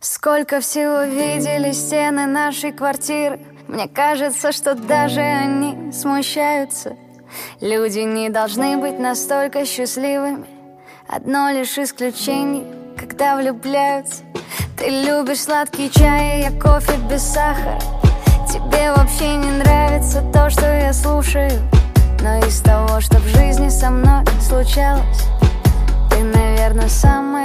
Сколько всего видели стены нашей квартиры. Мне кажется, что даже они смущаются. Люди не должны быть настолько счастливыми. Одно лишь исключение, когда влюбляются. Ты любишь сладкий чай, я кофе без сахара. Тебе вообще не нравится то, что я слушаю. Но из того, что в жизни со мной случалось, ты, наверное, самая